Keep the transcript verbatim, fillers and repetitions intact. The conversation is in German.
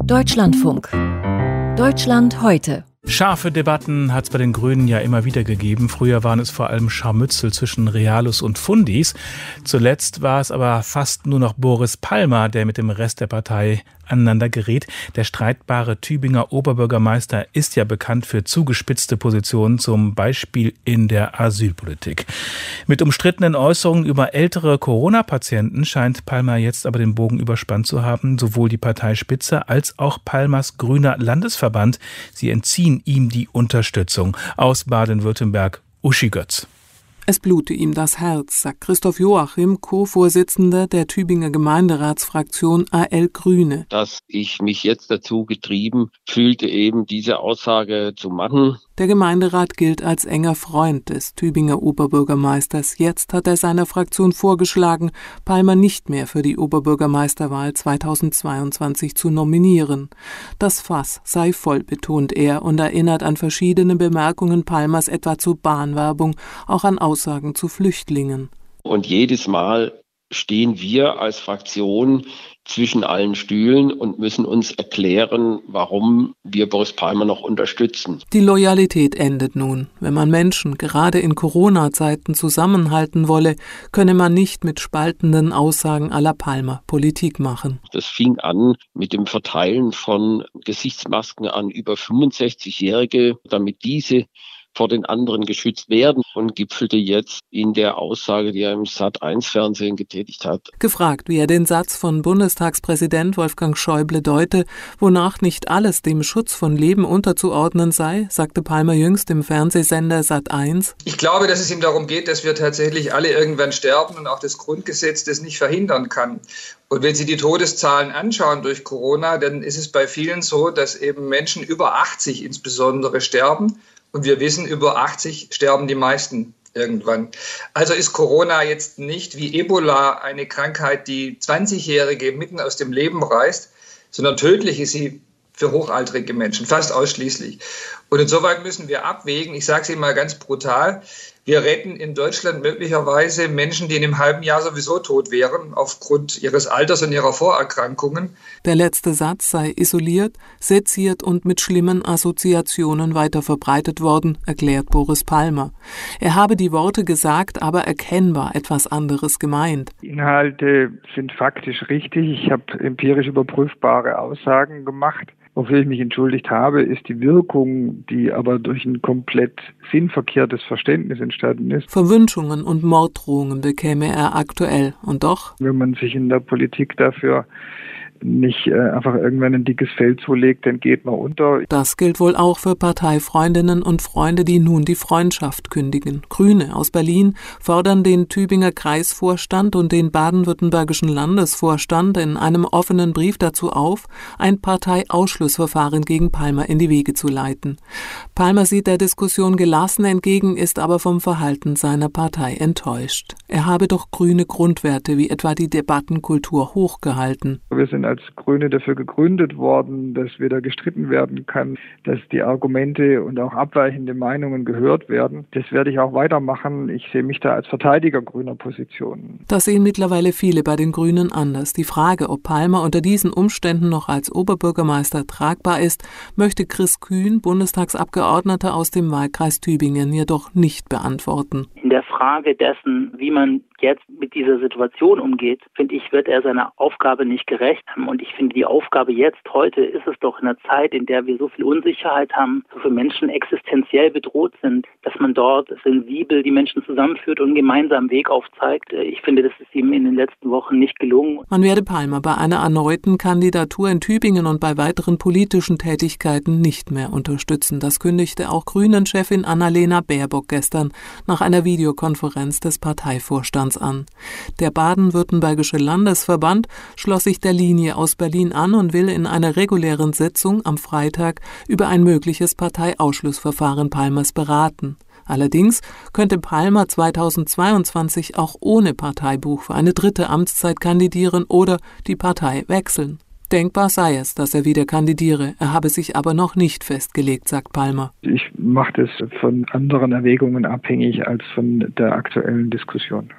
Deutschlandfunk. Deutschland heute. Scharfe Debatten hat es bei den Grünen ja immer wieder gegeben. Früher waren es vor allem Scharmützel zwischen Realos und Fundis. Zuletzt war es aber fast nur noch Boris Palmer, der mit dem Rest der Partei aneinander gerät. Der streitbare Tübinger Oberbürgermeister ist ja bekannt für zugespitzte Positionen, zum Beispiel in der Asylpolitik. Mit umstrittenen Äußerungen über ältere Corona-Patienten scheint Palmer jetzt aber den Bogen überspannt zu haben. Sowohl die Parteispitze als auch Palmers grüner Landesverband, sie entziehen ihm die Unterstützung. Aus Baden-Württemberg, Uschi Götz. Es blute ihm das Herz, sagt Christoph Joachim, Co-Vorsitzender der Tübinger Gemeinderatsfraktion A L Grüne. Dass ich mich jetzt dazu getrieben fühlte, eben diese Aussage zu machen. Der Gemeinderat gilt als enger Freund des Tübinger Oberbürgermeisters. Jetzt hat er seiner Fraktion vorgeschlagen, Palmer nicht mehr für die Oberbürgermeisterwahl zweitausendzweiundzwanzig zu nominieren. Das Fass sei voll, betont er und erinnert an verschiedene Bemerkungen Palmers etwa zur Bahnwerbung, auch an Aussagen zu Flüchtlingen. Und jedes Mal stehen wir als Fraktion zwischen allen Stühlen und müssen uns erklären, warum wir Boris Palmer noch unterstützen. Die Loyalität endet nun. Wenn man Menschen gerade in Corona-Zeiten zusammenhalten wolle, könne man nicht mit spaltenden Aussagen à la Palmer Politik machen. Das fing an mit dem Verteilen von Gesichtsmasken an über fünfundsechzigjährige, damit diese vor den anderen geschützt werden und gipfelte jetzt in der Aussage, die er im Sat eins Fernsehen getätigt hat. Gefragt, wie er den Satz von Bundestagspräsident Wolfgang Schäuble deute, wonach nicht alles dem Schutz von Leben unterzuordnen sei, sagte Palmer jüngst im Fernsehsender Sat eins. Ich glaube, dass es ihm darum geht, dass wir tatsächlich alle irgendwann sterben und auch das Grundgesetz das nicht verhindern kann. Und wenn Sie die Todeszahlen anschauen durch Corona, dann ist es bei vielen so, dass eben Menschen über achtzig insbesondere sterben. Und wir wissen, über achtzig sterben die meisten irgendwann. Also ist Corona jetzt nicht wie Ebola eine Krankheit, die zwanzigjährige mitten aus dem Leben reißt, sondern tödlich ist sie für hochaltrige Menschen, fast ausschließlich. Und insoweit müssen wir abwägen, ich sage es Ihnen mal ganz brutal, wir retten in Deutschland möglicherweise Menschen, die in einem halben Jahr sowieso tot wären, aufgrund ihres Alters und ihrer Vorerkrankungen. Der letzte Satz sei isoliert, seziert und mit schlimmen Assoziationen weiter verbreitet worden, erklärt Boris Palmer. Er habe die Worte gesagt, aber erkennbar etwas anderes gemeint. Die Inhalte sind faktisch richtig. Ich habe empirisch überprüfbare Aussagen gemacht. Wofür ich mich entschuldigt habe, ist die Wirkung, die aber durch ein komplett sinnverkehrtes Verständnis entstanden ist. Verwünschungen und Morddrohungen bekäme er aktuell. Und doch? Wenn man sich in der Politik dafür nicht äh, einfach irgendwann ein dickes Fell zulegt, dann geht man unter. Das gilt wohl auch für Parteifreundinnen und Freunde, die nun die Freundschaft kündigen. Grüne aus Berlin fordern den Tübinger Kreisvorstand und den baden-württembergischen Landesvorstand in einem offenen Brief dazu auf, ein Parteiausschlussverfahren gegen Palmer in die Wege zu leiten. Palmer sieht der Diskussion gelassen entgegen, ist aber vom Verhalten seiner Partei enttäuscht. Er habe doch grüne Grundwerte wie etwa die Debattenkultur hochgehalten. Wir sind als Grüne dafür gegründet worden, dass wieder gestritten werden kann, dass die Argumente und auch abweichende Meinungen gehört werden. Das werde ich auch weitermachen. Ich sehe mich da als Verteidiger grüner Positionen. Das sehen mittlerweile viele bei den Grünen anders. Die Frage, ob Palmer unter diesen Umständen noch als Oberbürgermeister tragbar ist, möchte Chris Kühn, Bundestagsabgeordneter aus dem Wahlkreis Tübingen, jedoch nicht beantworten. In der Frage dessen, wie man jetzt mit dieser Situation umgeht, finde ich, wird er seiner Aufgabe nicht gerecht. Und ich finde, die Aufgabe jetzt, heute, ist es doch in einer Zeit, in der wir so viel Unsicherheit haben, so viele Menschen existenziell bedroht sind, dass man dort sensibel die Menschen zusammenführt und einen gemeinsamen Weg aufzeigt. Ich finde, das ist ihm in den letzten Wochen nicht gelungen. Man werde Palmer bei einer erneuten Kandidatur in Tübingen und bei weiteren politischen Tätigkeiten nicht mehr unterstützen. Das kündigte auch Grünen-Chefin Annalena Baerbock gestern nach einer Videokonferenz des Parteivorstands an. Der baden-württembergische Landesverband schloss sich der Linie aus Berlin an und will in einer regulären Sitzung am Freitag über ein mögliches Parteiausschlussverfahren Palmers beraten. Allerdings könnte Palmer zweitausendzweiundzwanzig auch ohne Parteibuch für eine dritte Amtszeit kandidieren oder die Partei wechseln. Denkbar sei es, dass er wieder kandidiere. Er habe sich aber noch nicht festgelegt, sagt Palmer. Ich mache das von anderen Erwägungen abhängig als von der aktuellen Diskussion.